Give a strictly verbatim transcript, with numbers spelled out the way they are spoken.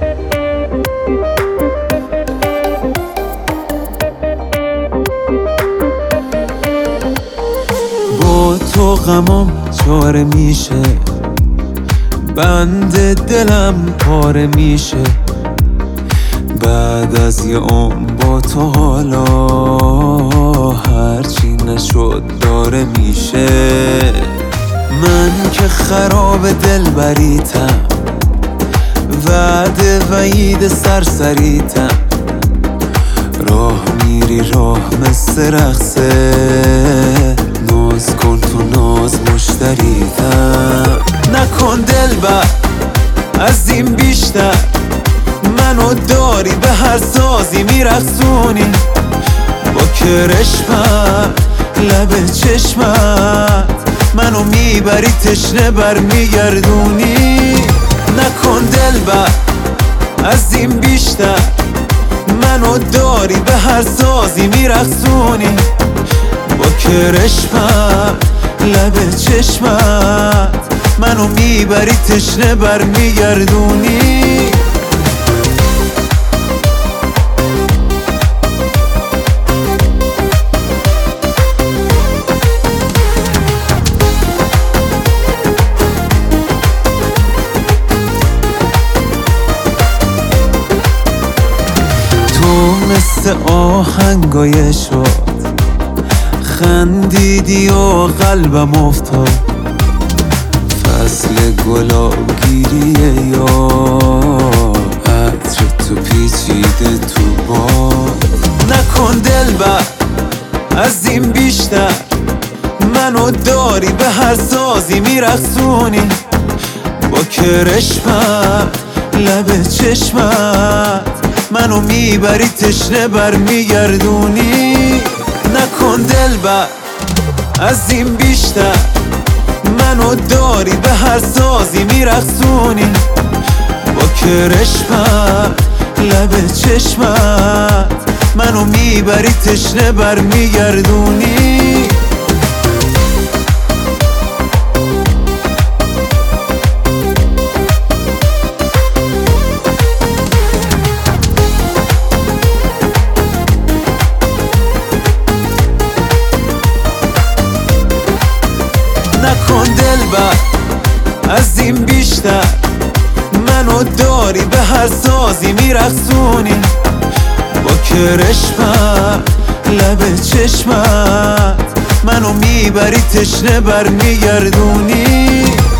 با تو غمام چاره میشه، بند دلم پاره میشه. بعد از یه عمر با تو حالا هرچی نشد داره میشه. من که خراب دل بریتم، وعده وعید سرسریتم. راه میری راه مثل رقصه، ناز کن تو ناز مشتریتم. نکن دلبر از این بیشتر، منو داری به هر سازی میرقصونی. با کرشمت لب چشمت منو میبری تشنه بر میگردونی. نکن دلبر از این بیشتر، منو داری به هر سازی میرقصونی. با کرشمت لب چشمت منو میبری تشنه بر میگردونی. مثل آهنگای شد خندیدی و قلبم افتاد. فصل گلاب گیریه یا عطر تو پیچیده تو باد. نکن دلبر از این بیشتر، منو داری به هر سازی میرقصونی. با کرشمت لب چشمت منو میبری تشنه بر میگردونی. نکن دلبر از این بیشتر، منو داری به هر سازی میرقصونی. با کرشمت لب چشمت منو میبری تشنه بر میگردونی. نکن دلبر از این بیشتر، منو داری به هر سازی میرقصونی. با کرشمت لب چشمت منو میبری تشنه بر میگردونی.